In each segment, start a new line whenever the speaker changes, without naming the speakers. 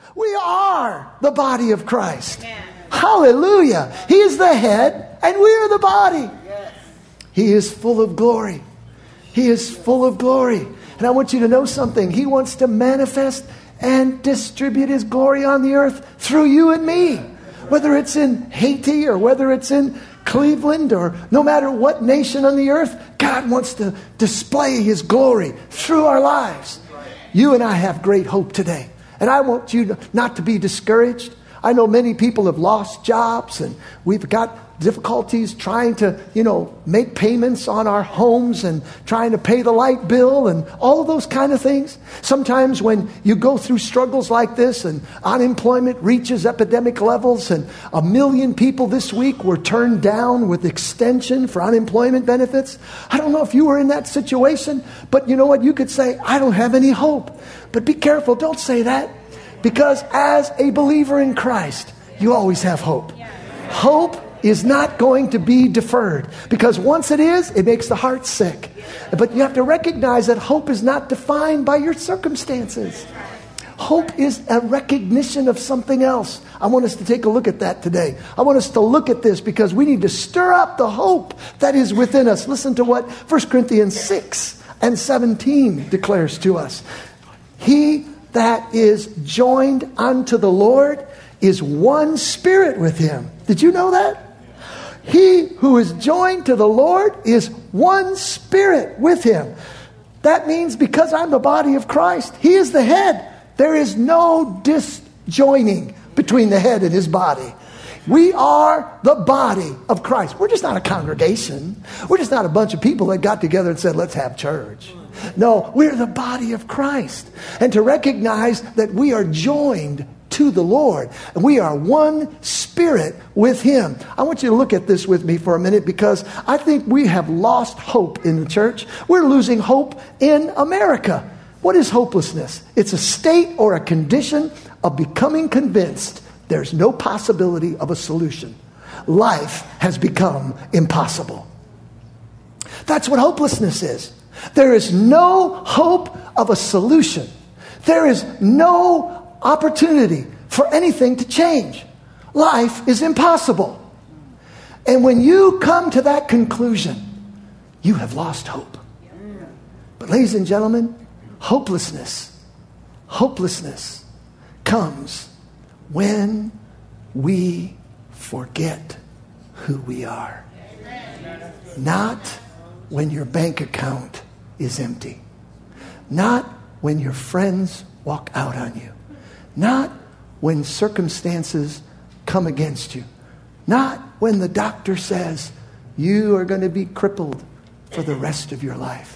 We are the body of Christ. Hallelujah. He is the head and we are the body. He is full of glory. He is full of glory. And I want you to know something. He wants to manifest and distribute His glory on the earth through you and me. Whether it's in Haiti or whether it's in Cleveland or no matter what nation on the earth, God wants to display His glory through our lives. You and I have great hope today. And I want you not to be discouraged. I know many people have lost jobs and we've got difficulties trying to, make payments on our homes and trying to pay the light bill and all of those kind of things. Sometimes when you go through struggles like this and unemployment reaches epidemic levels and 1 million people this week were turned down with extension for unemployment benefits. I don't know if you were in that situation, but you know what? You could say, I don't have any hope. But be careful. Don't say that. Because as a believer in Christ, you always have hope. Hope is not going to be deferred. Because once it is, it makes the heart sick. But you have to recognize that hope is not defined by your circumstances. Hope is a recognition of something else. I want us to take a look at that today. I want us to look at this because we need to stir up the hope that is within us. Listen to what 1 Corinthians 6:17 declares to us. He that is joined unto the Lord is one spirit with Him. Did you know that? He who is joined to the Lord is one spirit with Him. That means because I'm the body of Christ, He is the head. There is no disjoining between the head and His body. We are the body of Christ. We're just not a congregation. We're just not a bunch of people that got together and said, let's have church. No, we're the body of Christ. And to recognize that we are joined to the Lord. And we are one spirit with Him. I want you to look at this with me for a minute because I think we have lost hope in the church. We're losing hope in America. What is hopelessness? It's a state or a condition of becoming convinced there's no possibility of a solution. Life has become impossible. That's what hopelessness is. There is no hope of a solution. There is no opportunity for anything to change. Life is impossible. And when you come to that conclusion, you have lost hope. But ladies and gentlemen, hopelessness comes when we forget who we are. Not when your bank account is empty. Not when your friends walk out on you. Not when circumstances come against you. Not when the doctor says you are going to be crippled for the rest of your life.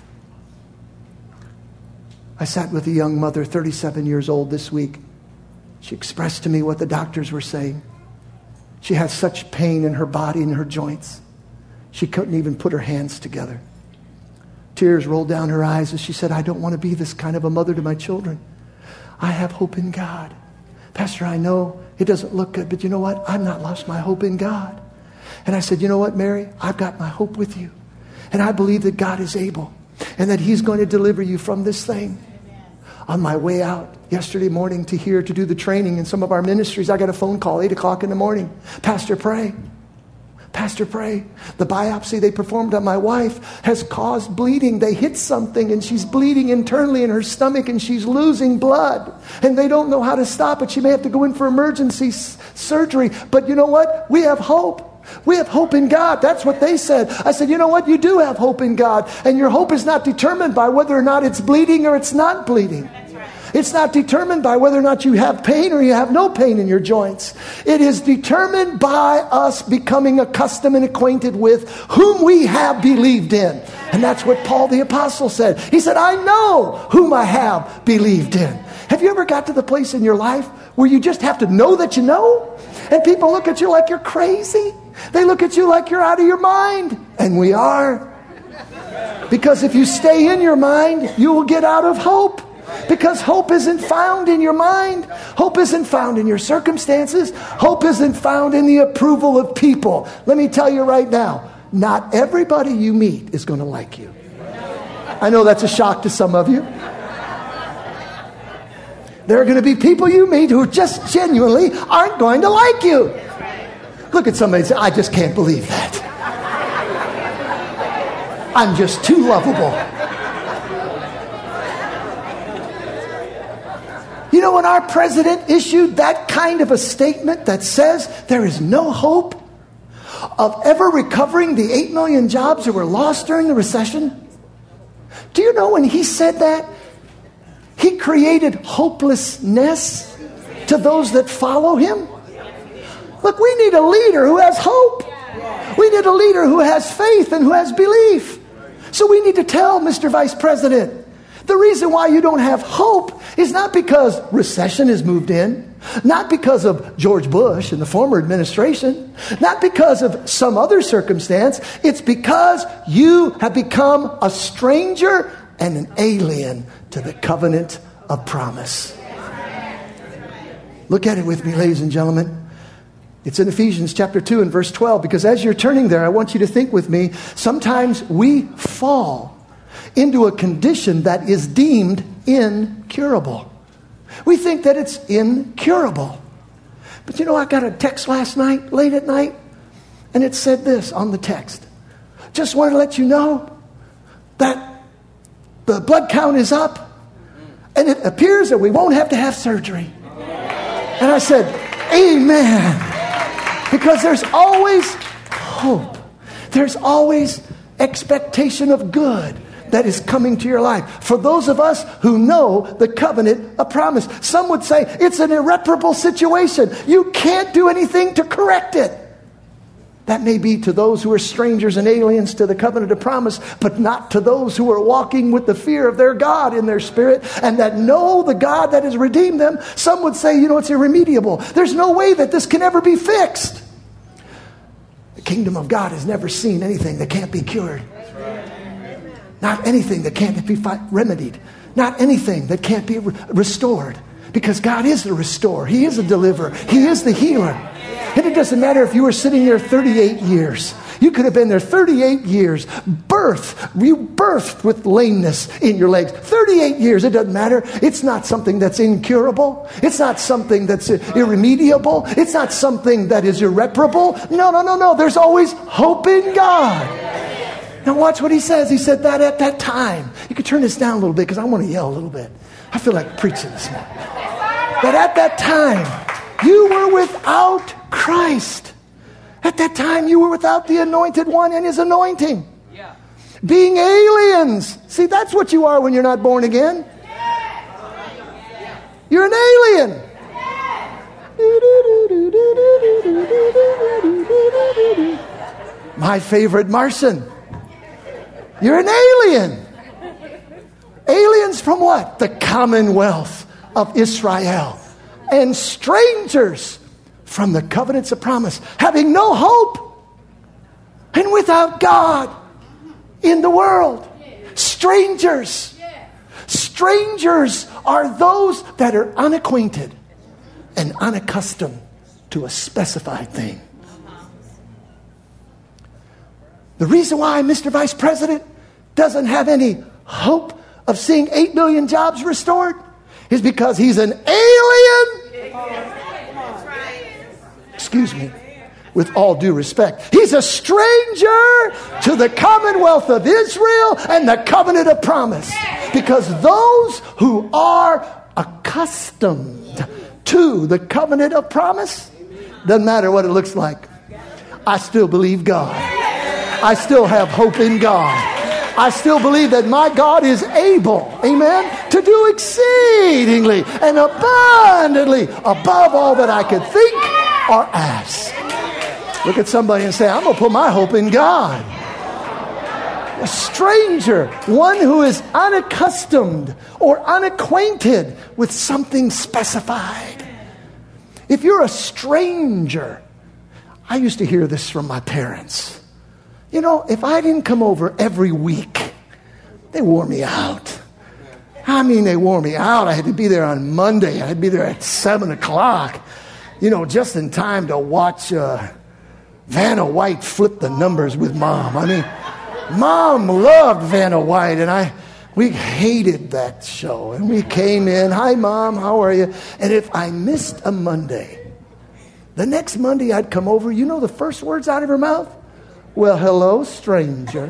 I sat with a young mother, 37 years old this week. She expressed to me what the doctors were saying. She has such pain in her body and her joints. She couldn't even put her hands together. Tears rolled down her eyes as she said, I don't want to be this kind of a mother to my children. I have hope in God. Pastor, I know it doesn't look good, but you know what? I've not lost my hope in God. And I said, you know what, Mary? I've got my hope with you. And I believe that God is able and that He's going to deliver you from this thing. On my way out yesterday morning to here to do the training in some of our ministries, I got a phone call 8 o'clock in the morning. Pastor, pray. Pastor, pray. The biopsy they performed on my wife has caused bleeding. They hit something and she's bleeding internally in her stomach and she's losing blood. And they don't know how to stop it. She may have to go in for emergency surgery. But you know what? We have hope. We have hope in God. That's what they said. I said, you know what? You do have hope in God. And your hope is not determined by whether or not it's bleeding or it's not bleeding. It's not determined by whether or not you have pain or you have no pain in your joints. It is determined by us becoming accustomed and acquainted with whom we have believed in. And that's what Paul the Apostle said. He said, I know whom I have believed in. Have you ever got to the place in your life where you just have to know that you know? And people look at you like you're crazy. They look at you like you're out of your mind. And we are. Because if you stay in your mind, you will get out of hope. Because hope isn't found in your mind. Hope isn't found in your circumstances. Hope isn't found in the approval of people. Let me tell you right now, not everybody you meet is going to like you. I know that's a shock to some of you. There are going to be people you meet who just genuinely aren't going to like you. Look at somebody and say, I just can't believe that. I'm just too lovable. You know, when our president issued that kind of a statement that says there is no hope of ever recovering the 8 million jobs that were lost during the recession, do you know when he said that, he created hopelessness to those that follow him? Look, we need a leader who has hope. We need a leader who has faith and who has belief. So we need to tell Mr. Vice President, the reason why you don't have hope is not because recession has moved in, not because of George Bush and the former administration, not because of some other circumstance. It's because you have become a stranger and an alien to the covenant of promise. Look at it with me, ladies and gentlemen. It's in Ephesians chapter 2 and verse 12, because as you're turning there, I want you to think with me, sometimes we fall into a condition that is deemed incurable. We think that it's incurable. But you know, I got a text last night, late at night, and it said this on the text. Just want to let you know that the blood count is up, and it appears that we won't have to have surgery. And I said, amen. Because there's always hope. There's always expectation of good that is coming to your life. For those of us who know the covenant of promise. Some would say it's an irreparable situation. You can't do anything to correct it. That may be to those who are strangers and aliens to the covenant of promise, but not to those who are walking with the fear of their God in their spirit and that know the God that has redeemed them. Some would say, you know, it's irremediable. There's no way that this can ever be fixed. The kingdom of God has never seen anything that can't be cured. Not anything that can't be remedied. Not anything that can't be restored. Because God is the restorer. He is a deliverer. He is the healer. And it doesn't matter if you were sitting there 38 years. You could have been there 38 years. You birthed with lameness in your legs. 38 years, it doesn't matter. It's not something that's incurable. It's not something that's irremediable. It's not something that is irreparable. No. There's always hope in God. Now watch what he says. He said that at that time. You could turn this down a little bit because I want to yell a little bit. I feel like preaching this morning. That at that time, you were without Christ. At that time, you were without the Anointed One and His anointing. Yeah. Being aliens. See, that's what you are when you're not born again. You're an alien. My favorite Martian. You're an alien. Aliens from what? The commonwealth of Israel. And strangers from the covenants of promise, having no hope and without God in the world. Strangers. Strangers are those that are unacquainted and unaccustomed to a specified thing. The reason why Mr. Vice President doesn't have any hope of seeing 8 million jobs restored is because he's an alien. Excuse me, with all due respect. He's a stranger to the commonwealth of Israel and the covenant of promise. Because those who are accustomed to the covenant of promise, doesn't matter what it looks like, I still believe God. I still have hope in God. I still believe that my God is able, amen, to do exceedingly and abundantly above all that I could think or ask. Look at somebody and say, I'm going to put my hope in God. A stranger, one who is unaccustomed or unacquainted with something specified. If you're a stranger, I used to hear this from my parents. You know, if I didn't come over every week, they wore me out. I mean, they wore me out. I had to be there on Monday. I had to be there at 7 o'clock. You know, just in time to watch Vanna White flip the numbers with Mom. I mean, Mom loved Vanna White, and We hated that show. And we came in, hi, Mom, how are you? And if I missed a Monday, the next Monday I'd come over. You know the first words out of her mouth? Well, hello, stranger.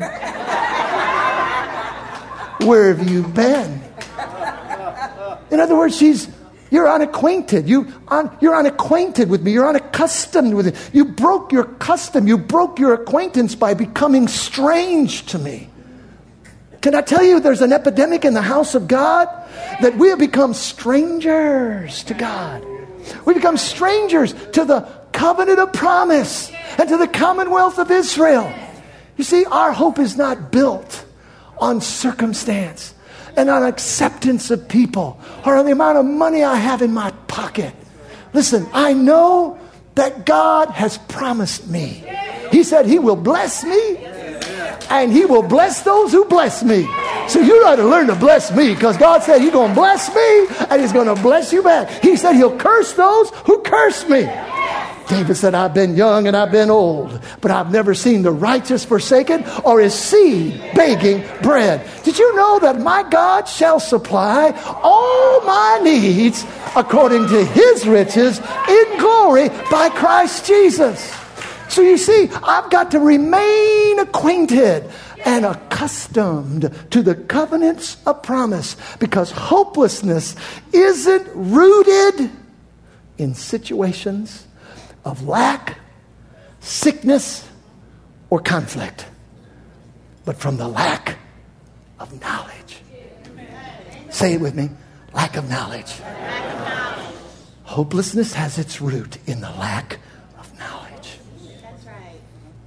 Where have you been? In other words, you're unacquainted. You're unacquainted with me. You're unaccustomed with it. You broke your custom. You broke your acquaintance by becoming strange to me. Can I tell you there's an epidemic in the house of God? That we have become strangers to God. We become strangers to the covenant of promise and to the commonwealth of Israel. You see, our hope is not built on circumstance and on acceptance of people or on the amount of money I have in my pocket. Listen, I know that God has promised me. He said He will bless me and He will bless those who bless me. So you got to learn to bless me, because God said He's going to bless me and He's going to bless you back. He said He'll curse those who curse me. David said, I've been young and I've been old, but I've never seen the righteous forsaken or his seed begging bread. Did you know that my God shall supply all my needs according to His riches in glory by Christ Jesus? So you see, I've got to remain acquainted and accustomed to the covenants of promise, because hopelessness isn't rooted in situations of lack, sickness, or conflict, but from the lack of knowledge. Say it with me. Lack of knowledge. Hopelessness has its root in the lack of knowledge.
That's right.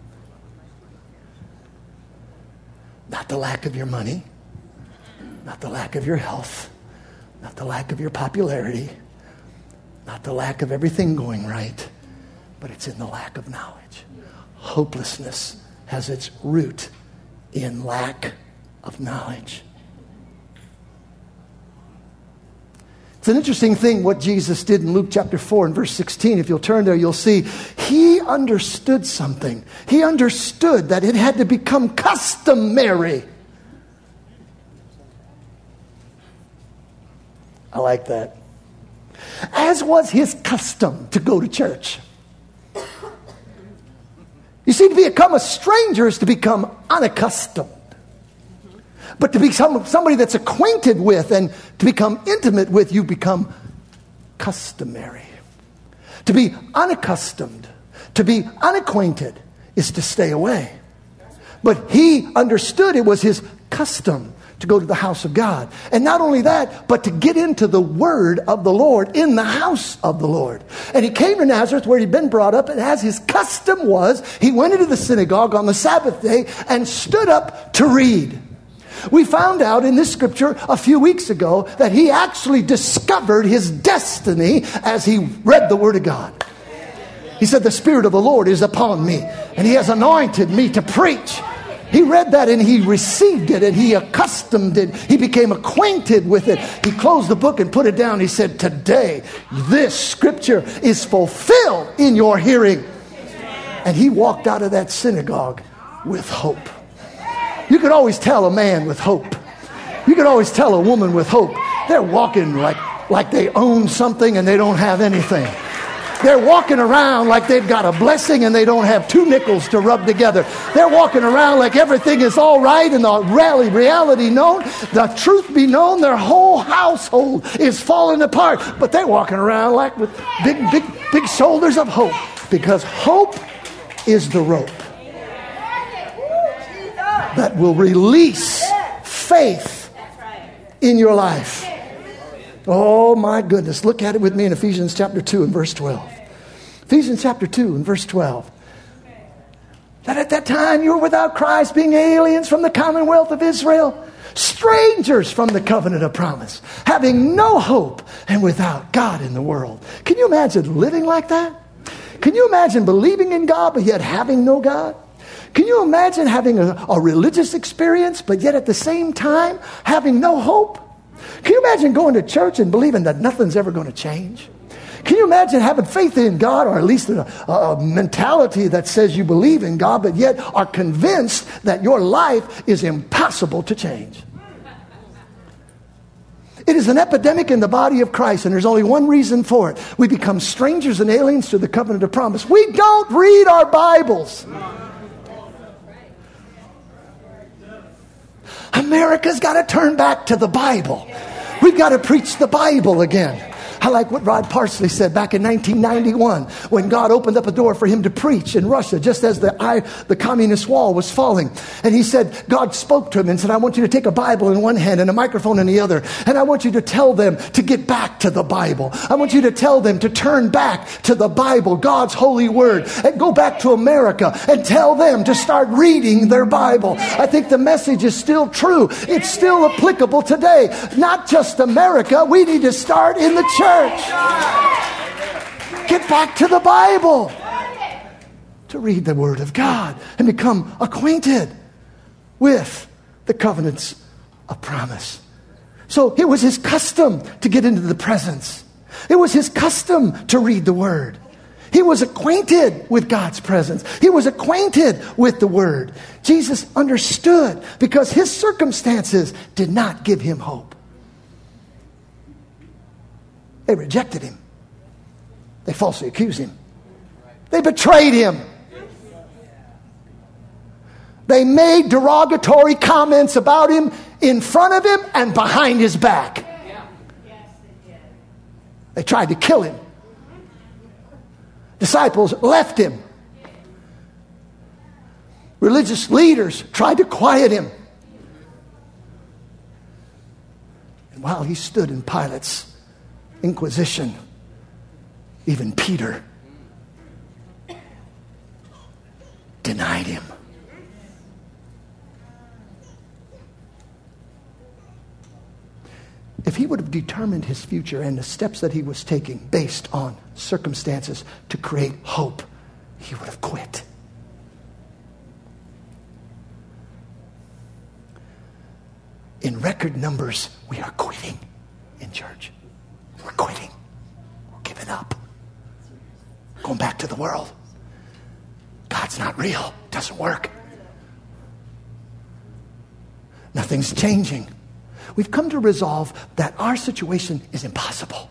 Not the lack of your money, not the lack of your health, not the lack of your popularity, not the lack of everything going right, but it's in the lack of knowledge. Hopelessness has its root in lack of knowledge. It's an interesting thing what Jesus did in Luke chapter 4 and verse 16. If you'll turn there, you'll see He understood something. He understood that it had to become customary. I like that. As was His custom to go to church. You see, to become a stranger is to become unaccustomed. But to become somebody that's acquainted with and to become intimate with, you become customary. To be unaccustomed, to be unacquainted is to stay away. But He understood it was His custom to go to the house of God. And not only that, but to get into the word of the Lord in the house of the Lord. And He came to Nazareth where He'd been brought up, and as His custom was, He went into the synagogue on the Sabbath day and stood up to read. We found out in this scripture a few weeks ago that He actually discovered His destiny as He read the Word of God. He said, the Spirit of the Lord is upon me, and He has anointed me to preach. He read that and he received it and he accustomed it. He became acquainted with it. He closed the book and put it down. He said, today, this scripture is fulfilled in your hearing. And he walked out of that synagogue with hope. You could always tell a man with hope. You could always tell a woman with hope. They're walking like they own something and they don't have anything. They're walking around like they've got a blessing and they don't have two nickels to rub together. They're walking around like everything is all right and the reality known, the truth be known, their whole household is falling apart. But they're walking around like with big shoulders of hope, because hope is the rope that will release faith in your life. Oh my goodness. Look at it with me in Ephesians chapter 2 and verse 12. Ephesians chapter 2 and verse 12. That at that time you were without Christ, being aliens from the commonwealth of Israel, strangers from the covenant of promise, having no hope and without God in the world. Can you imagine living like that? Can you imagine believing in God but yet having no God? Can you imagine having a religious experience but yet at the same time having no hope? Can you imagine going to church and believing that nothing's ever going to change? Can you imagine having faith in God, or at least a mentality that says you believe in God, but yet are convinced that your life is impossible to change? It is an epidemic in the body of Christ, and there's only one reason for it. We become strangers and aliens to the covenant of promise. We don't read our Bibles. America's got to turn back to the Bible. We've got to preach the Bible again. I like what Rod Parsley said back in 1991 when God opened up a door for him to preach in Russia just as the communist wall was falling. And he said, God spoke to him and said, I want you to take a Bible in one hand and a microphone in the other. And I want you to tell them to get back to the Bible. I want you to tell them to turn back to the Bible, God's holy word, and go back to America and tell them to start reading their Bible. I think the message is still true. It's still applicable today. Not just America. We need to start in the church. Get back to the Bible to read the Word of God and become acquainted with the covenants of promise. So it was his custom to get into the presence. It was his custom to read the Word. He was acquainted with God's presence. He was acquainted with the Word. Jesus understood because his circumstances did not give him hope. They rejected him. They falsely accused him. They betrayed him. They made derogatory comments about him in front of him and behind his back. They tried to kill him. Disciples left him. Religious leaders tried to quiet him. And while he stood in Pilate's inquisition, even Peter denied him. If he would have determined his future and the steps that he was taking based on circumstances to create hope, he would have quit. In record numbers, we are quitting in church. We're quitting. We're giving up. Going back to the world. God's not real. Doesn't work. Nothing's changing. We've come to resolve that our situation is impossible.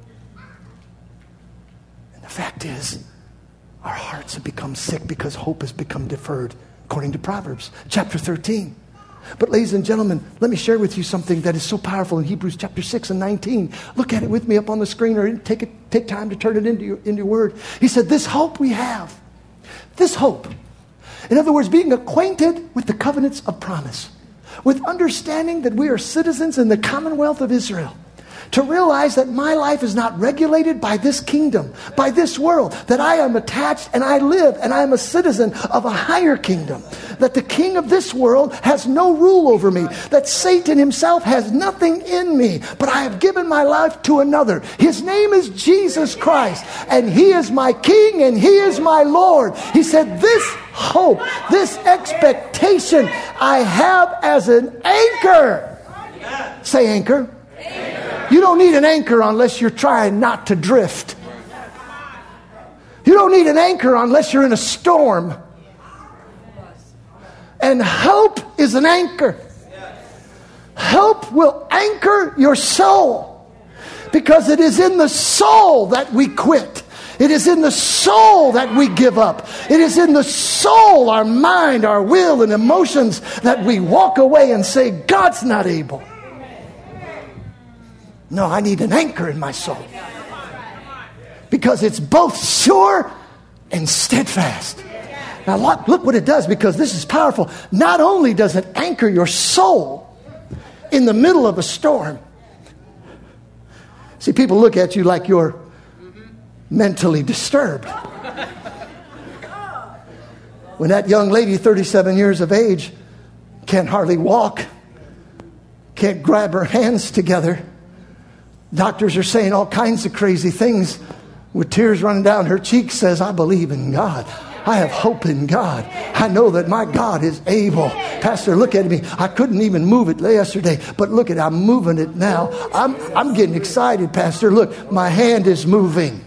And the fact is, our hearts have become sick because hope has become deferred, according to Proverbs chapter 13. But ladies and gentlemen, let me share with you something that is so powerful in Hebrews chapter 6 and 19. Look at it with me up on the screen, or take time to turn it into your word. He said, this hope we have. This hope. In other words, being acquainted with the covenants of promise. With understanding that we are citizens in the commonwealth of Israel. To realize that my life is not regulated by this kingdom, by this world. That I am attached and I live and I am a citizen of a higher kingdom. That the king of this world has no rule over me. That Satan himself has nothing in me. But I have given my life to another. His name is Jesus Christ. And he is my king and he is my Lord. He said, this hope, this expectation I have as an anchor. Say anchor. You don't need an anchor unless you're trying not to drift. You don't need an anchor unless you're in a storm. And hope is an anchor. Hope will anchor your soul. Because it is in the soul that we quit. It is in the soul that we give up. It is in the soul, our mind, our will, and emotions that we walk away and say, God's not able. No, I need an anchor in my soul. Because it's both sure and steadfast. Now look what it does, because this is powerful. Not only does it anchor your soul in the middle of a storm. See, people look at you like you're mentally disturbed. When that young lady, 37 years of age, can't hardly walk, can't grab her hands together. Doctors are saying all kinds of crazy things with tears running down her cheeks, says, I believe in God. I have hope in God. I know that my God is able. Pastor, look at me. I couldn't even move it yesterday, but look at it. I'm moving it now. I'm getting excited, Pastor. Look, my hand is moving.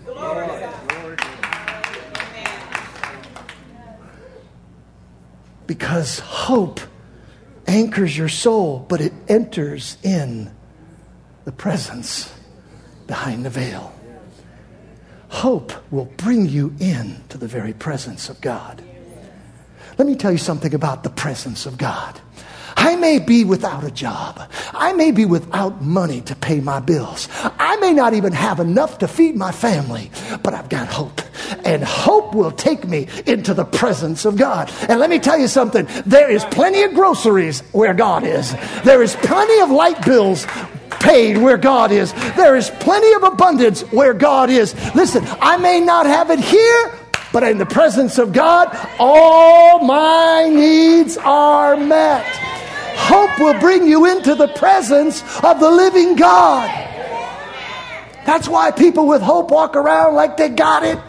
Because hope anchors your soul, but it enters in the presence behind the veil. Hope will bring you into the very presence of God. Let me tell you something about the presence of God. I may be without a job. I may be without money to pay my bills. I may not even have enough to feed my family, but I've got hope. And hope will take me into the presence of God. And let me tell you something. There is plenty of groceries where God is. There is plenty of light bills paid where God is. There is plenty of abundance where God is. Listen, I may not have it here, but in the presence of God, all my needs are met. Hope will bring you into the presence of the living God. That's why people with hope walk around like they got it.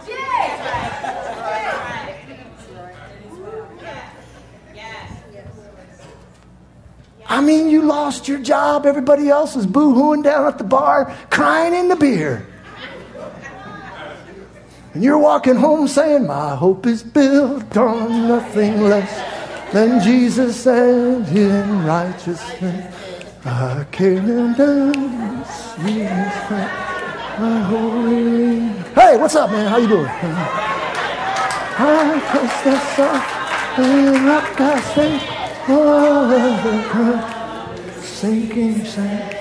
I mean, you lost your job. Everybody else is boo-hooing down at the bar, crying in the beer. And you're walking home saying, my hope is built on nothing less than Jesus and in righteousness. I came down, sweetest my holy. Hey, what's up, man? How you doing? I trust the sun and rock I say. Oh, sinking sand.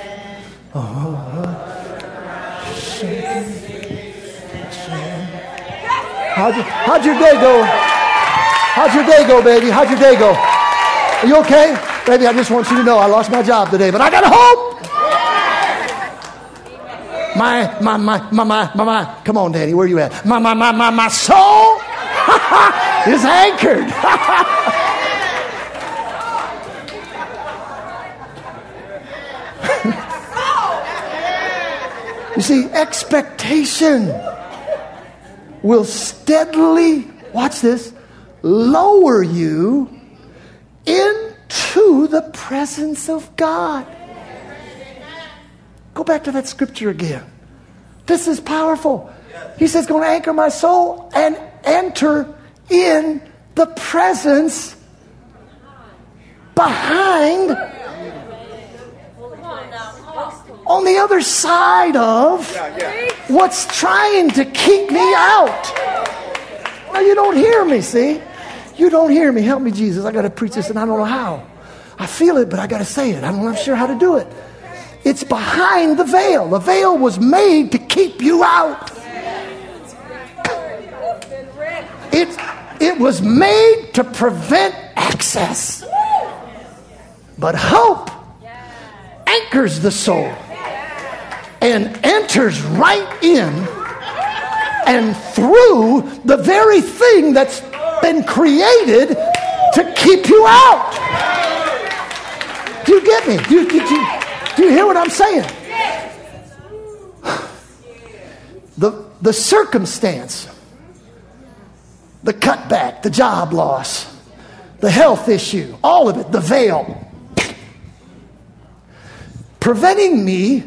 Oh, sinking sand. How'd your day go? How'd your day go, baby? How'd your day go? Are you okay? Baby, I just want you to know I lost my job today, but I got hope. My. Come on, Daddy, where you at? My soul is anchored. You see, expectation will steadily, watch this, lower you into the presence of God. Go back to that scripture again. This is powerful. He says, going to anchor my soul and enter in the presence behind, on the other side of what's trying to keep me out. Well, you don't hear me, see? You don't hear me. Help me, Jesus. I got to preach this and I don't know how. I feel it, but I got to say it. I'm not sure how to do it. It's behind the veil. The veil was made to keep you out. It was made to prevent access. But hope anchors the soul and enters right in and through the very thing that's been created to keep you out. Do you get me? Do you hear what I'm saying? The circumstance, the cutback, the job loss, the health issue, all of it, the veil, preventing me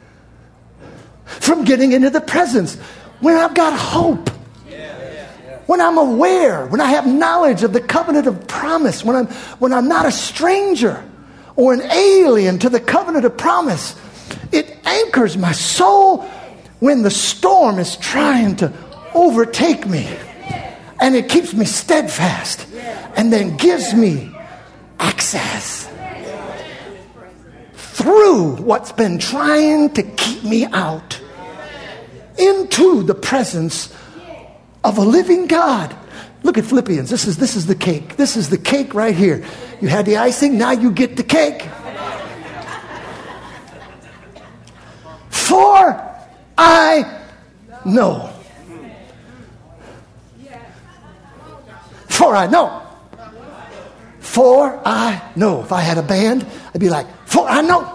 from getting into the presence. When I've got hope, when I'm aware, when I have knowledge of the covenant of promise, when I'm not a stranger or an alien to the covenant of promise, it anchors my soul when the storm is trying to overtake me. And it keeps me steadfast and then gives me access through what's been trying to keep me out into the presence of a living God. Look at Philippians. This is the cake. This is the cake right here. You had the icing, now you get the cake. For I know. For I know. For I know. If I had a band, I'd be like, for I know.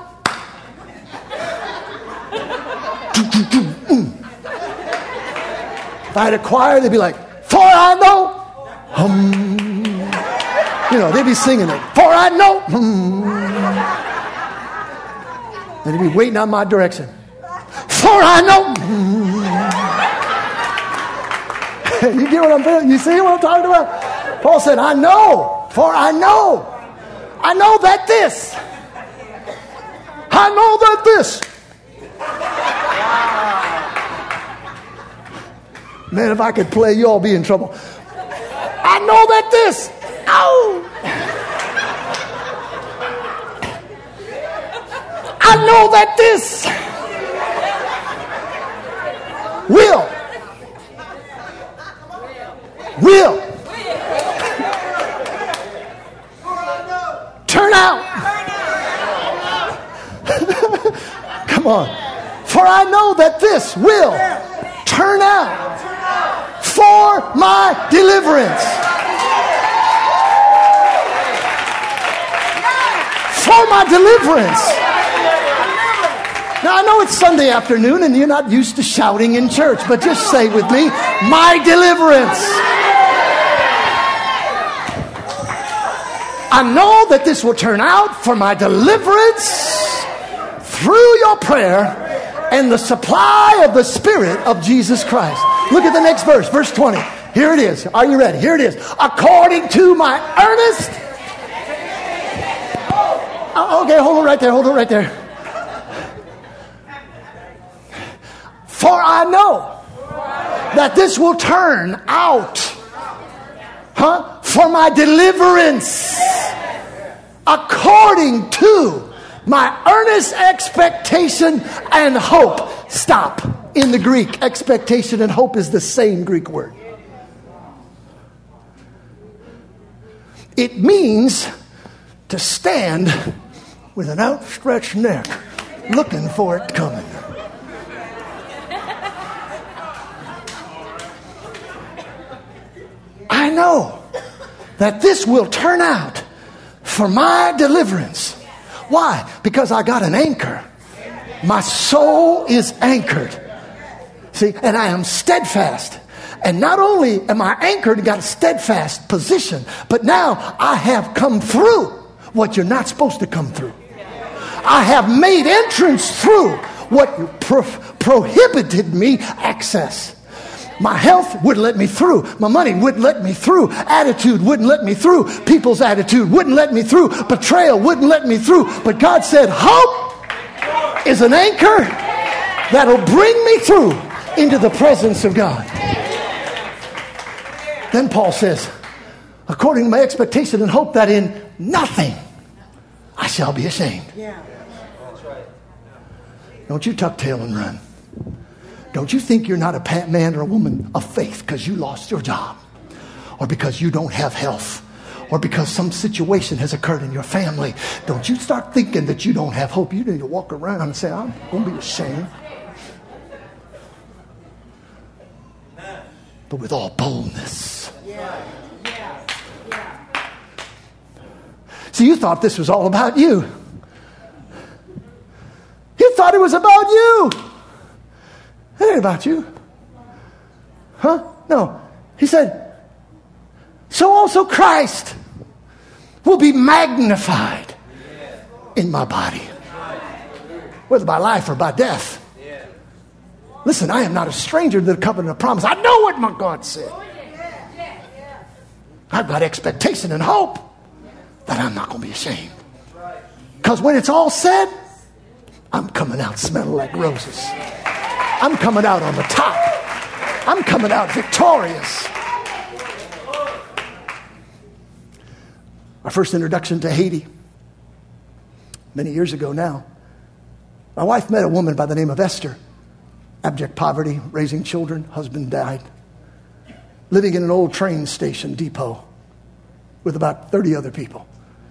If I had a choir, they'd be like, for I know. You know, they'd be singing it. For I know. And they'd be waiting on my direction. For I know. You get what I'm feeling? You see what I'm talking about? Paul said, I know. For I know. I know that this. I know that this. Man, if I could play, you all be in trouble. I know that this. Oh. I know that this will turn out. Come on. For I know that this will turn out for my deliverance. For my deliverance. Now, I know it's Sunday afternoon and you're not used to shouting in church, but just say with me, my deliverance. I know that this will turn out for my deliverance through your prayer and the supply of the Spirit of Jesus Christ. Look at the next verse, verse 20. Here it is. Are you ready? Here it is. According to my earnest... Okay, hold it right there. For I know that this will turn out for my deliverance according to my earnest expectation and hope. Stop. In the Greek, expectation and hope is the same Greek word. It means to stand with an outstretched neck looking for it coming. I know that this will turn out for my deliverance. Why? Because I got an anchor. My soul is anchored. See, and I am steadfast. And not only am I anchored and got a steadfast position, but now I have come through what you're not supposed to come through. I have made entrance through what prohibited me access. My health wouldn't let me through. My money wouldn't let me through. Attitude wouldn't let me through. People's attitude wouldn't let me through. Betrayal wouldn't let me through. But God said, hope is an anchor that'll bring me through into the presence of God. Then Paul says, according to my expectation and hope that in nothing I shall be ashamed. Don't you tuck tail and run. Don't you think you're not a man or a woman of faith because you lost your job, or because you don't have health, or because some situation has occurred in your family. Don't you start thinking that you don't have hope. You need to walk around and say, I'm going to be ashamed. But with all boldness. See, you thought this was all about you. You thought it was about you. It ain't about you. Huh? No. He said, so also Christ will be magnified in my body, whether by life or by death. Listen, I am not a stranger to the covenant of promise. I know what my God said. I've got expectation and hope that I'm not going to be ashamed. Because when it's all said, I'm coming out smelling like roses. I'm coming out on the top. I'm coming out victorious. Our first introduction to Haiti, many years ago now. My wife met a woman by the name of Esther. Abject poverty, raising children, husband died. Living in an old train station depot with about 30 other people.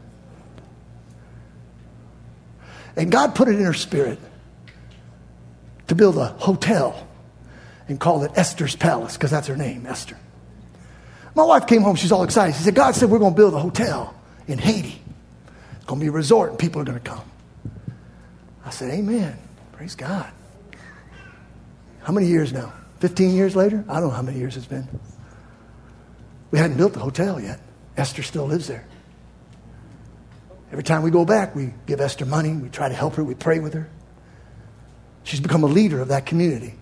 And God put it in her spirit to build a hotel and call it Esther's Palace, because that's her name, Esther. My wife came home, she's all excited. She said, God said we're going to build a hotel in Haiti. It's going to be a resort and people are going to come. I said, amen. Praise God. How many years now? 15 years later? I don't know how many years it's been. We hadn't built the hotel yet. Esther still lives there. Every time we go back, we give Esther money. We try to help her. We pray with her. She's become a leader of that community.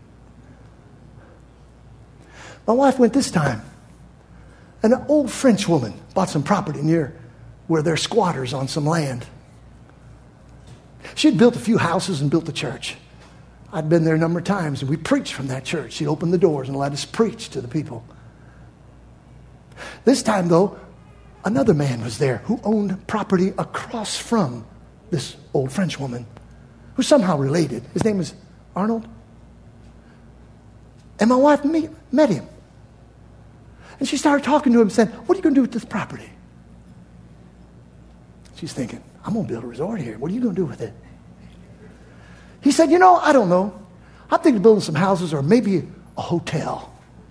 My wife went this time. An old French woman bought some property near where they're squatters on some land. She had built a few houses and built a church. I'd been there a number of times, and we preached from that church. She opened the doors and let us preach to the people. This time, though, another man was there who owned property across from this old French woman, who's somehow related. His name is Arnold. And my wife met him. And she started talking to him, saying, what are you going to do with this property? She's thinking, I'm going to build a resort here. What are you going to do with it? He said, I don't know. I'm thinking of building some houses or maybe a hotel.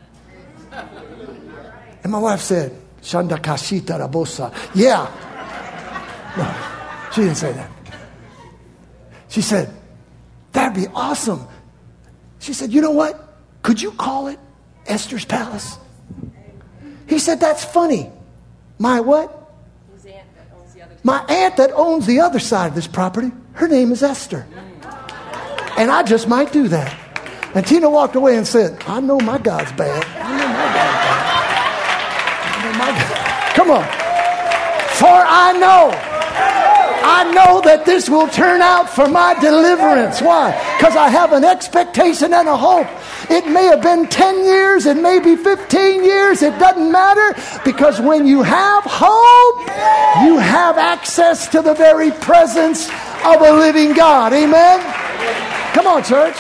And my wife said, Shanda Kashita Rabosa. Yeah. No, she didn't say that. She said, that'd be awesome. She said, you know what? Could you call it Esther's Palace? He said, that's funny. My what?
His aunt that owns the other side.
My aunt that owns the other side of this property, her name is Esther. And I just might do that. And Tina walked away and said, I know my God's bad. I know my God's bad. I know my God. Come on. For I know that this will turn out for my deliverance. Why? Because I have an expectation and a hope. It may have been 10 years, it may be 15 years, it doesn't matter. Because when you have hope, you have access to the very presence of a living God. Amen? Come on, church.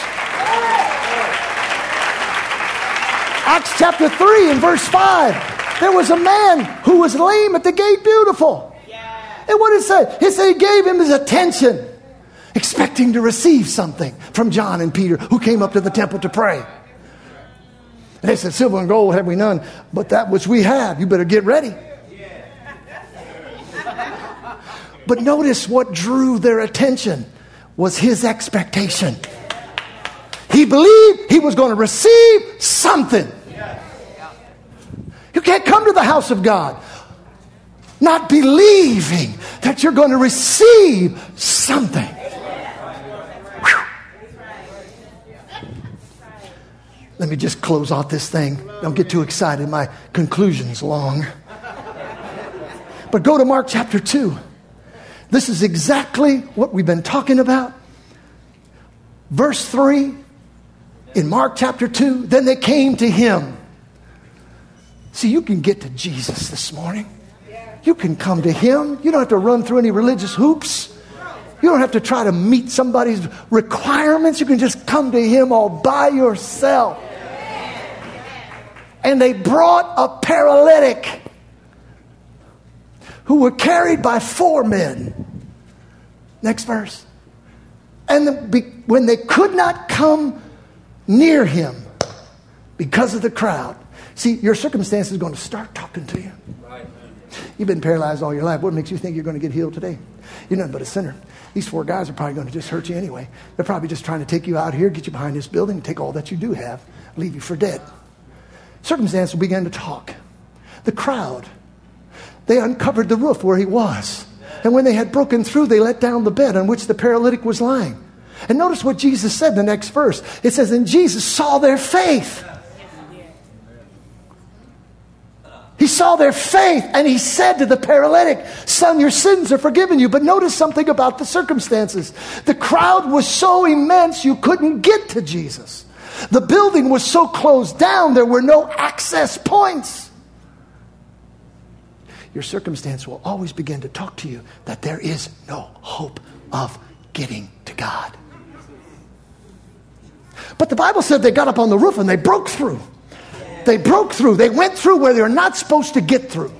Acts chapter 3 and verse 5. There was a man who was lame at the gate beautiful. And what did it say? It said he gave him his attention, expecting to receive something from John and Peter, who came up to the temple to pray. And they said, silver and gold have we none, but that which we have, you better get ready. But notice what drew their attention was his expectation. He believed he was going to receive something. You can't come to the house of God not believing that you're going to receive something. Whew. Let me just close out this thing. Don't get too excited. My conclusion's long. But go to Mark chapter 2. This is exactly what we've been talking about. Verse 3 in Mark chapter 2. Then they came to him. See, you can get to Jesus this morning. You can come to him. You don't have to run through any religious hoops. You don't have to try to meet somebody's requirements. You can just come to him all by yourself. And they brought a paralytic who were carried by 4 men. Next verse. And when they could not come near him because of the crowd. See, your circumstance is going to start talking to you. You've been paralyzed all your life. What makes you think you're going to get healed today? You're nothing but a sinner. These 4 guys are probably going to just hurt you anyway. They're probably just trying to take you out here, get you behind this building, take all that you do have, leave you for dead. Circumstance will begin to talk. The crowd, they uncovered the roof where he was. And when they had broken through, they let down the bed on which the paralytic was lying. And notice what Jesus said in the next verse. It says, and Jesus saw their faith. He saw their faith and he said to the paralytic, son, your sins are forgiven you. But notice something about the circumstances. The crowd was so immense you couldn't get to Jesus. The building was so closed down there were no access points. Your circumstance will always begin to talk to you that there is no hope of getting to God. But the Bible said they got up on the roof and they broke through. They broke through. They went through where they're not supposed to get through.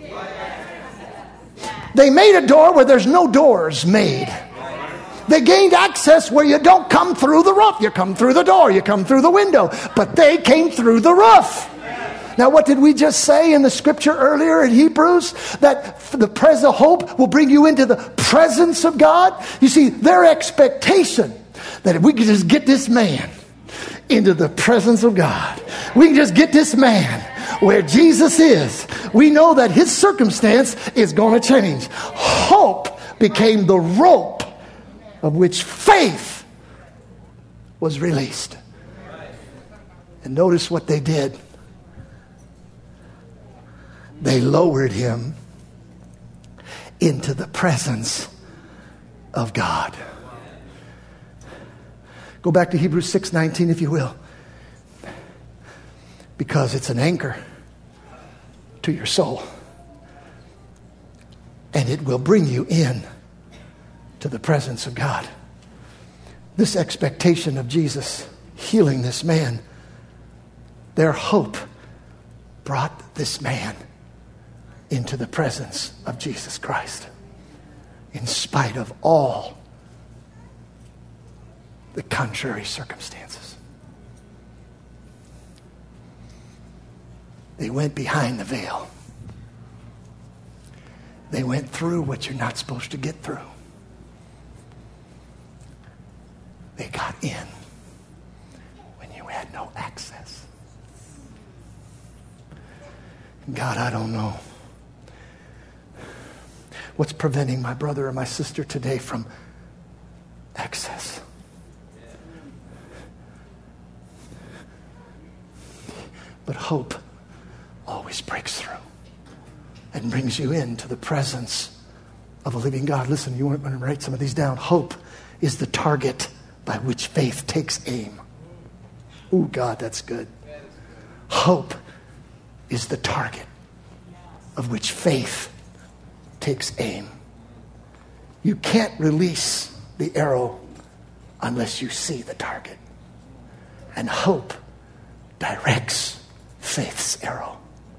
They made a door where there's no doors made. They gained access where you don't come through the roof. You come through the door. You come through the window. But they came through the roof. Now, what did we just say in the scripture earlier in Hebrews? That the present hope will bring you into the presence of God. You see, their expectation that if we could just get this man into the presence of God, we can just get this man where Jesus is, we know that his circumstance is going to change. Hope became the rope of which faith was released. And notice what they did. They lowered him into the presence of God. Go back to Hebrews 6:19 if you will. Because it's an anchor to your soul. And it will bring you in to the presence of God. This expectation of Jesus healing this man, their hope brought this man into the presence of Jesus Christ. In spite of all the contrary circumstances. They went behind the veil. They went through what you're not supposed to get through. They got in when you had no access. God, I don't know what's preventing my brother or my sister today from access. But hope always breaks through and brings you into the presence of a living God. Listen, you want to write some of these down. Hope is the target by which faith takes aim. Ooh, God, that's good. Hope is the target of which faith takes aim. You can't release the arrow unless you see the target. And hope directs faith's arrow.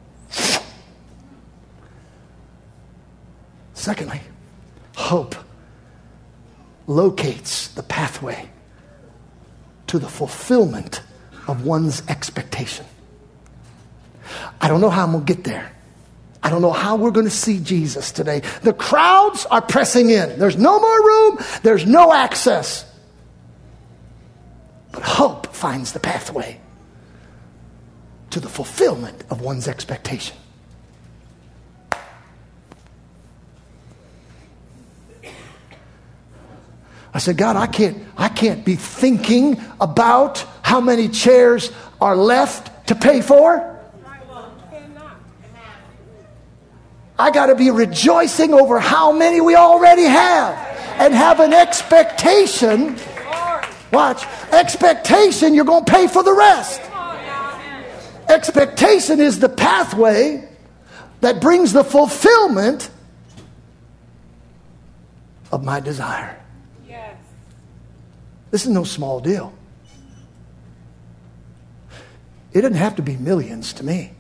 Secondly, hope locates the pathway to the fulfillment of one's expectation. I don't know how I'm going to get there. I don't know how we're going to see Jesus today. The crowds are pressing in. There's no more room. There's no access. But hope finds the pathway to the fulfillment of one's expectation. I said, God, I can't be thinking about how many chairs are left to pay for. I got to be rejoicing over how many we already have and have an expectation. Watch, expectation, you're going to pay for the rest. Expectation is the pathway that brings the fulfillment of my desire. Yes. This is no small deal. It doesn't have to be millions to me.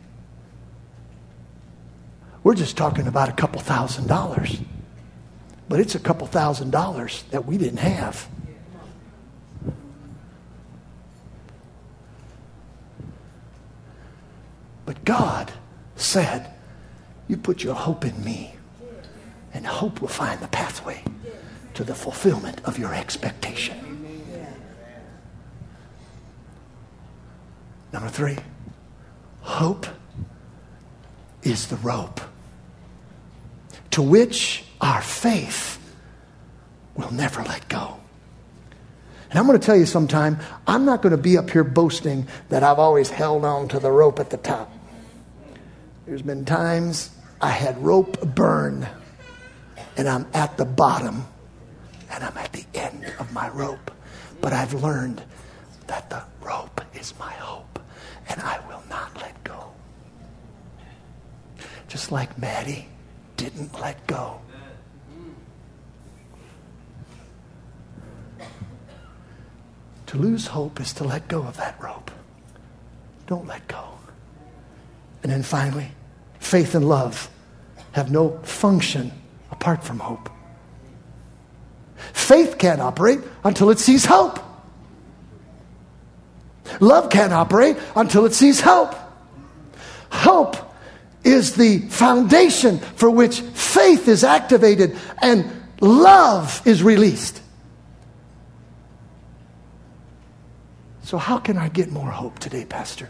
We're just talking about a couple $1,000s. But it's a couple $1,000s that we didn't have. But God said, you put your hope in me, and hope will find the pathway to the fulfillment of your expectation. Number 3, hope is the rope to which our faith will never let go. And I'm going to tell you sometime, I'm not going to be up here boasting that I've always held on to the rope at the top. There's been times I had rope burn, and I'm at the bottom, and I'm at the end of my rope. But I've learned that the rope is my hope, and I will not let go. Just like Maddie didn't let go. To lose hope is to let go of that rope. Don't let go. And then finally, faith and love have no function apart from hope. Faith can't operate until it sees hope. Love can't operate until it sees hope. Hope is the foundation for which faith is activated and love is released. So how can I get more hope today, Pastor?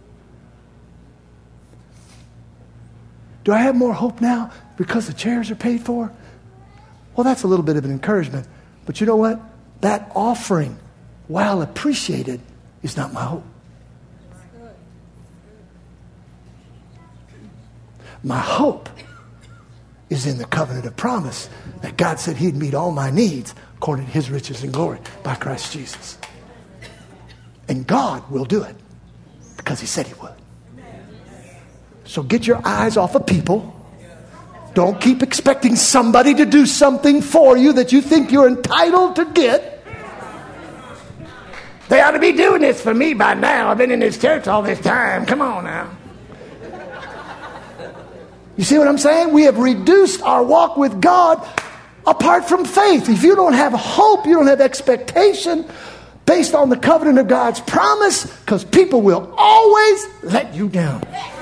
Do I have more hope now because the chairs are paid for? Well, that's a little bit of an encouragement. But you know what? That offering, while appreciated, is not my hope. My hope is in the covenant of promise that God said he'd meet all my needs according to his riches and glory by Christ Jesus. And God will do it because he said he would. So get your eyes off of people. Don't keep expecting somebody to do something for you that you think you're entitled to get. They ought to be doing this for me by now. I've been in this church all this time. Come on now. You see what I'm saying? We have reduced our walk with God apart from faith. If you don't have hope, you don't have expectation based on the covenant of God's promise, because people will always let you down.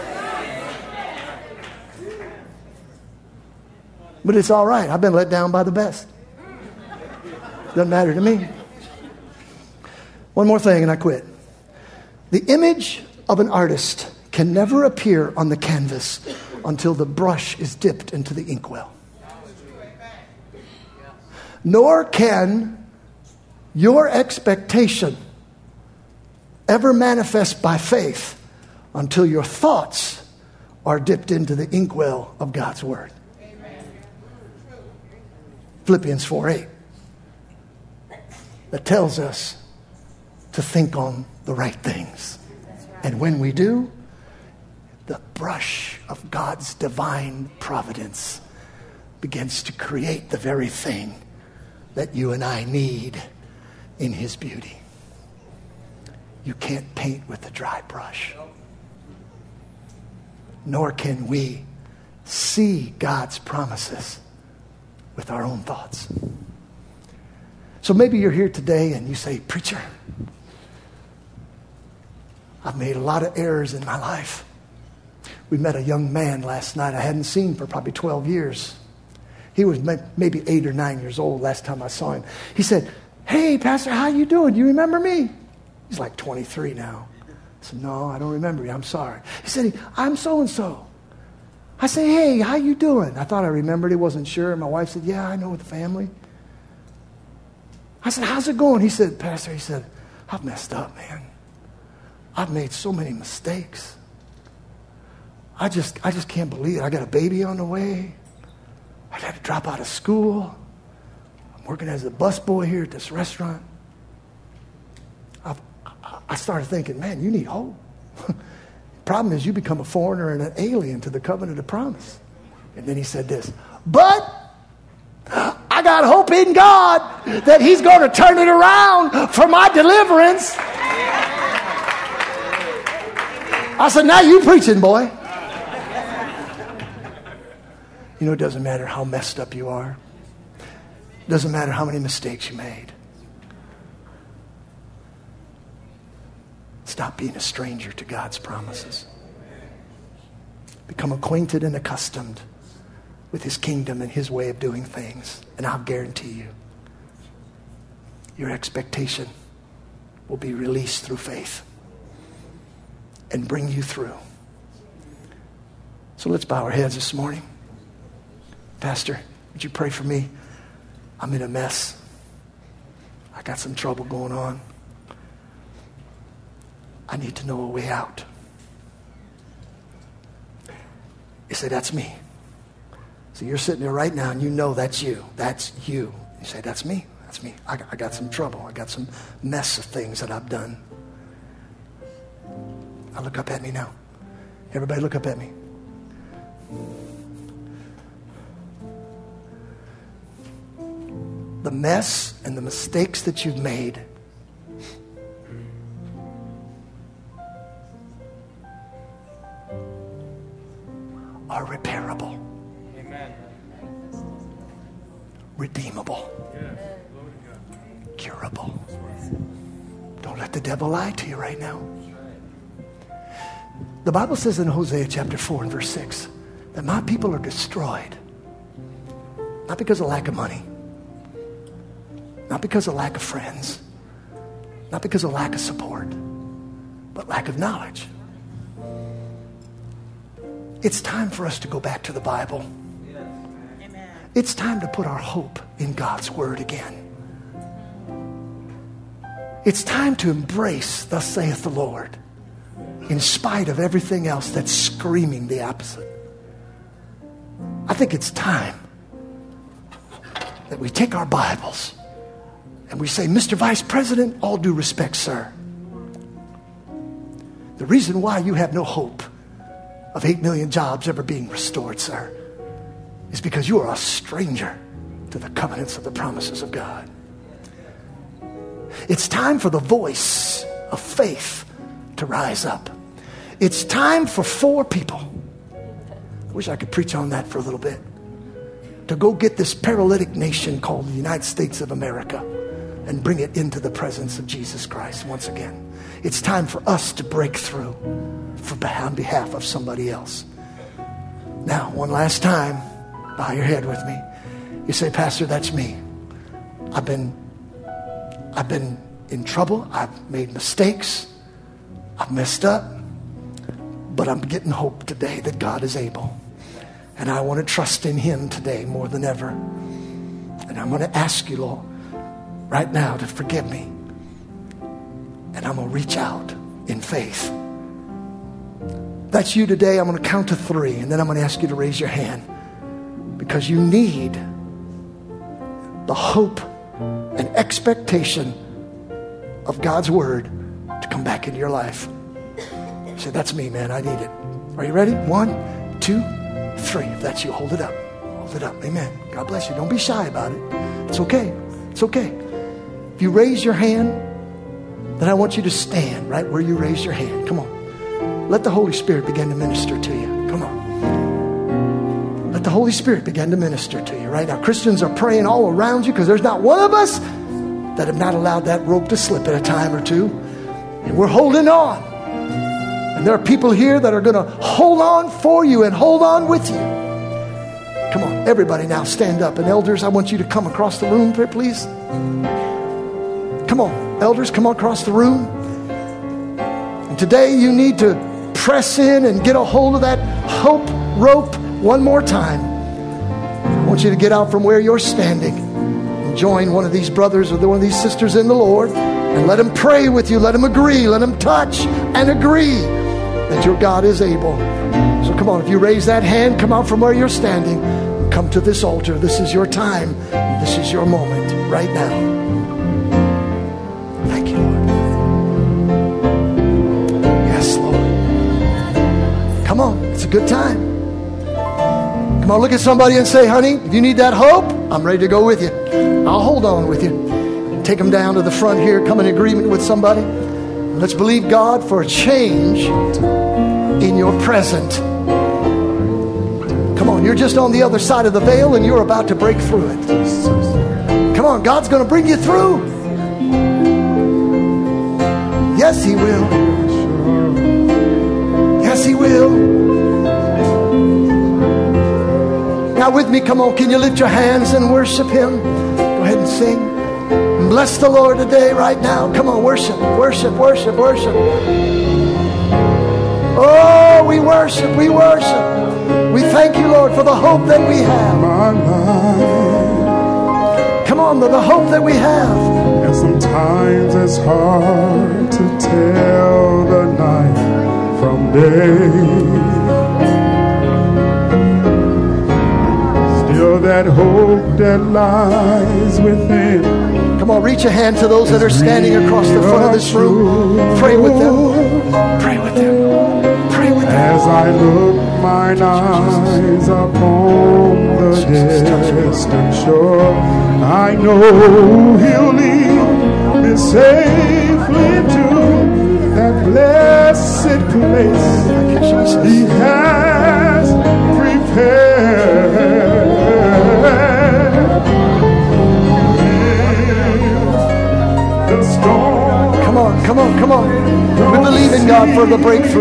But it's all right. I've been let down by the best. Doesn't matter to me. One more thing and I quit. The image of an artist can never appear on the canvas until the brush is dipped into the inkwell. Nor can your expectation ever manifest by faith until your thoughts are dipped into the inkwell of God's Word. Philippians 4:8. That tells us to think on the right things. And when we do, the brush of God's divine providence begins to create the very thing that you and I need in his beauty. You can't paint with a dry brush. Nor can we see God's promises with our own thoughts. So maybe you're here today and you say, preacher, I've made a lot of errors in my life. We met a young man last night I hadn't seen for probably 12 years. He was maybe 8 or 9 years old last time I saw him. He said, hey, Pastor, how you doing? Do you remember me? He's like 23 now. I said, no, I don't remember you. I'm sorry. He said, I'm so-and-so. I said, hey, how you doing? I thought I remembered. He wasn't sure. My wife said, yeah, I know the family. I said, how's it going? He said, Pastor, he said, I've messed up, man. I've made so many mistakes. I just can't believe it. I got a baby on the way. I got to drop out of school. I'm working as a busboy here at this restaurant. I started thinking, man, you need hope. Problem is, you become a foreigner and an alien to the covenant of promise. And then he said this, but I got hope in God that he's going to turn it around for my deliverance. I said, now you preaching, boy. You know, it doesn't matter how messed up you are. It doesn't matter how many mistakes you made. Stop being a stranger to God's promises. Become acquainted and accustomed with his kingdom and his way of doing things. And I'll guarantee you, your expectation will be released through faith and bring you through. So let's bow our heads this morning. Pastor, would you pray for me? I'm in a mess. I got some trouble going on. I need to know a way out. You say, that's me. So you're sitting there right now and you know that's you. That's you. You say, that's me. That's me. I got some trouble. I got some mess of things that I've done. Now look up at me now. Everybody look up at me. The mess and the mistakes that you've made are repairable.
Amen.
Redeemable.
Yes.
Curable. Don't let the devil lie to you right now. The Bible says in Hosea chapter 4 and verse 6 that my people are destroyed. Not because of lack of money. Not because of lack of friends. Not because of lack of support. But lack of knowledge. It's time for us to go back to the Bible. Amen. It's time to put our hope in God's Word again. It's time to embrace, thus saith the Lord, in spite of everything else that's screaming the opposite. I think it's time that we take our Bibles and we say, Mr. Vice President, all due respect, sir, The reason why you have no hope of 8 million jobs ever being restored, sir, is because you are a stranger to the covenants of the promises of God. It's time for the voice of faith to rise up. It's time for 4 people. I wish I could preach on that for a little bit. To go get this paralytic nation called the United States of America and bring it into the presence of Jesus Christ once again. It's time for us to break through on behalf of somebody else. Now, one last time, bow your head with me. You say, Pastor, that's me. I've been in trouble. I've made mistakes. I've messed up. But I'm getting hope today that God is able. And I want to trust in Him today more than ever. And I'm going to ask you, Lord, right now to forgive me. And I'm going to reach out in faith. That's you today. I'm going to count to 3. And then I'm going to ask you to raise your hand. Because you need the hope and expectation of God's word to come back into your life. You say, that's me, man. I need it. Are you ready? 1, 2, 3. If that's you, hold it up. Hold it up. Amen. God bless you. Don't be shy about it. It's okay. It's okay. If you raise your hand, then I want you to stand right where you raise your hand. Come on. Let the Holy Spirit begin to minister to you. Come on. Let the Holy Spirit begin to minister to you right now. Christians are praying all around you because there's not one of us that have not allowed that rope to slip at a time or two. And we're holding on. And there are people here that are going to hold on for you and hold on with you. Come on, everybody now stand up. And elders, I want you to come across the room, please. Come on, elders, come across the room. And today you need to press in and get a hold of that hope rope one more time. I want you to get out from where you're standing and join one of these brothers or one of these sisters in the Lord and let them pray with you. Let them agree. Let them touch and agree that your God is able. So come on, if you raise that hand, come out from where you're standing and come to this altar. This is your time. This is your moment right now. Thank you, Lord. Yes, Lord. Come on, it's a good time. Come on, look at somebody and say, honey, if you need that hope, I'm ready to go with you. I'll hold on with you. Take them down to the front here. Come in agreement with somebody. Let's believe God for a change in your present. Come on, you're just on the other side of the veil and you're about to break through it. Come on, God's going to bring you through. Yes, He will. Yes, He will. Now with me, come on, can you lift your hands and worship Him? Go ahead and sing. Bless the Lord today, right now. Come on, worship, worship, worship, worship. Oh, we worship, we worship. We thank you, Lord, for the hope that we have. Come on, the hope that we have.
And sometimes it's hard to tell the night from day. Still that hope that lies within.
Come on, reach a hand to those that are standing across the front of this room. Pray with them. Pray with them. Pray with them.
As I look mine eyes upon the distant shore, I know He'll lead me safely to that blessed place He has prepared.
Come on, come on. We believe in God for the breakthrough.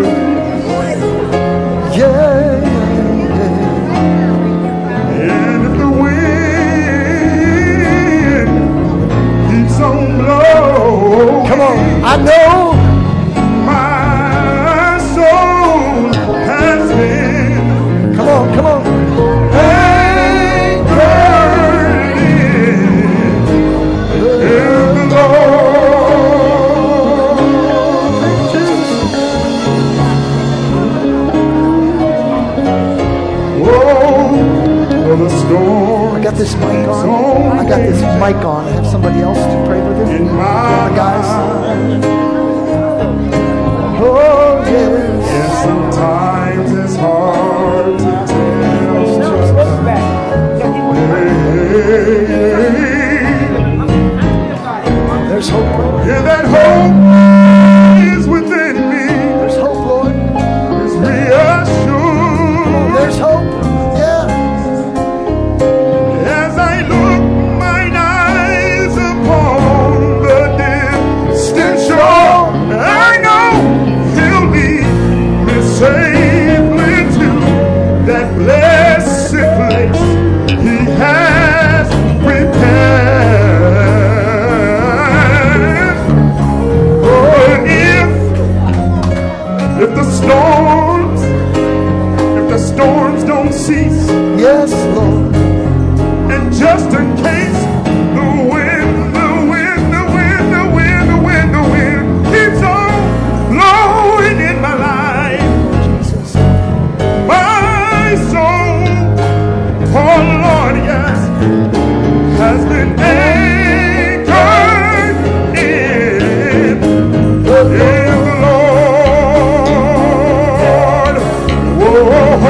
Yeah,
And if the wind keeps on blowing,
come on, I know
my soul has been.
Come on, come on.
Anchored in the Lord. The storm
I got this mic on. I got this mic on. I have somebody else to pray with him.
in my
guys.
life.
Oh,
Sometimes it's hard to tell.
There's hope, Lord.
Yeah, that hope is within me.
There's hope, Lord.
It's reassured.
There's hope. Yeah.
As I look mine eyes upon the distant shore, I know He'll lead me safely to that blessed place He has prepared. But if the storms don't cease,
Yes, Lord.
and just in case the wind keeps on blowing in my life,
Jesus.
my soul, oh Lord, yes, has been anchored in the Lord. Whoa.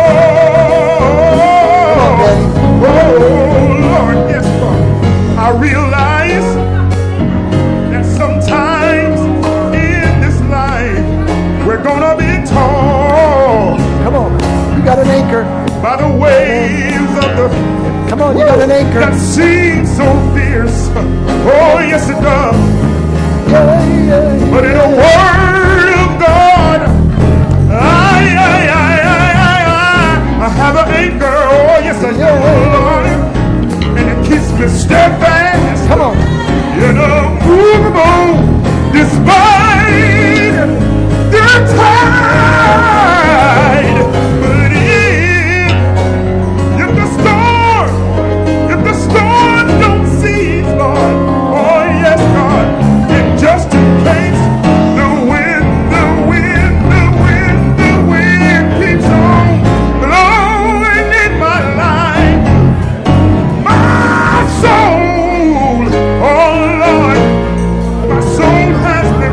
Oh Lord, yes, Lord. I realize that sometimes in this life we're gonna be torn
Come on. You got an anchor.
by the waves of the
Come on, you got an anchor.
that seems so fierce. Oh yes, it does.
Yeah, yeah.
But in the Word of God, I have an anchor. Oh yes, I do, Lord. And it keeps me steadfast.
Come on.
Unmovable despite the tide. But if the storm don't cease, Lord, oh yes, God, and just in case the wind keeps on blowing in my life, my soul, oh Lord, my soul has been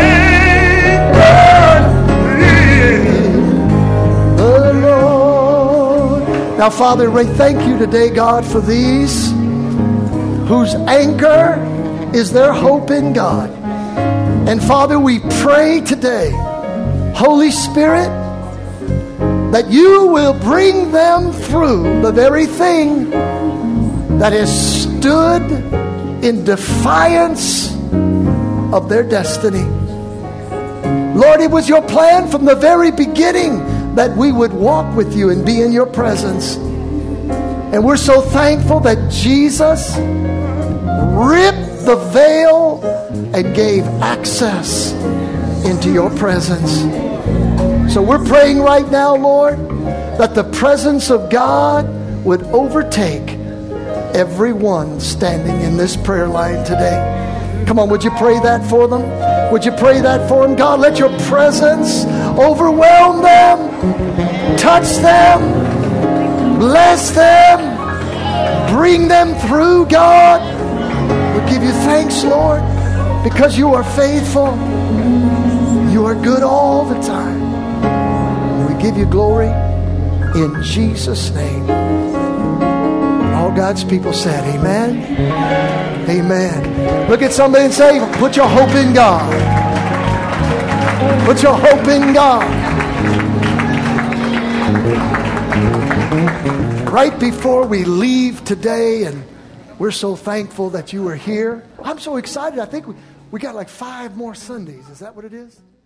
anchored in
The Lord. Now, Father, we thank you today, God, for these whose anchor is their hope in God. And Father, we pray today, Holy Spirit, that you will bring them through the very thing that has stood in defiance of their destiny. Lord, it was your plan from the very beginning that we would walk with you and be in your presence. And we're so thankful that Jesus ripped the veil and gave access into your presence. So we're praying right now, Lord, that the presence of God would overtake everyone standing in this prayer line today. Come on, would you pray that for them? Would you pray that for them? God, let your presence overwhelm them, touch them, bless them, bring them through, God. We give you thanks, Lord, because you are faithful. You are good all the time. We give you glory in Jesus' name. All God's people said, amen. Amen. Look at somebody and say, put your hope in God. Put your hope in God. Right before we leave today, and we're so thankful that you were here. I'm so excited. I think we got like 5 more Sundays. Is that what it is?